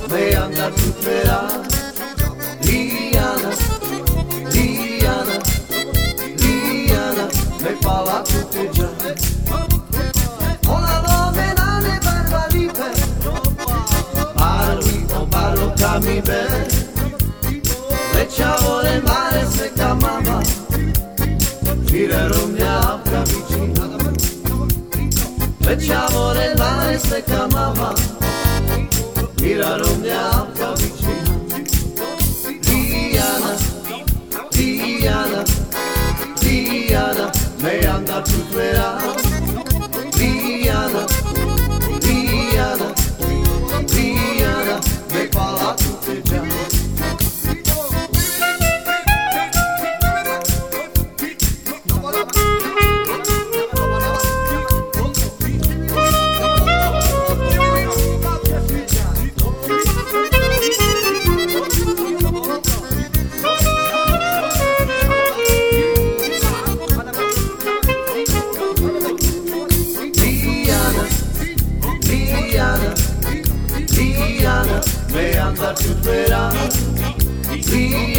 me andar tu spera. Liana, Liana, Liana, me fala tutte già. Ona domena ne barba lipe, parli o parlo cami bene. Leciavo nel mare se chiamava, girerò mia vicina. Leciavo nel mare se chiamava, girerò mia vicina. Liana, Liana, Liana, me andar tu spera. Liana, Liana, Liana, me fala tutte già. Liana, me andar tu spera.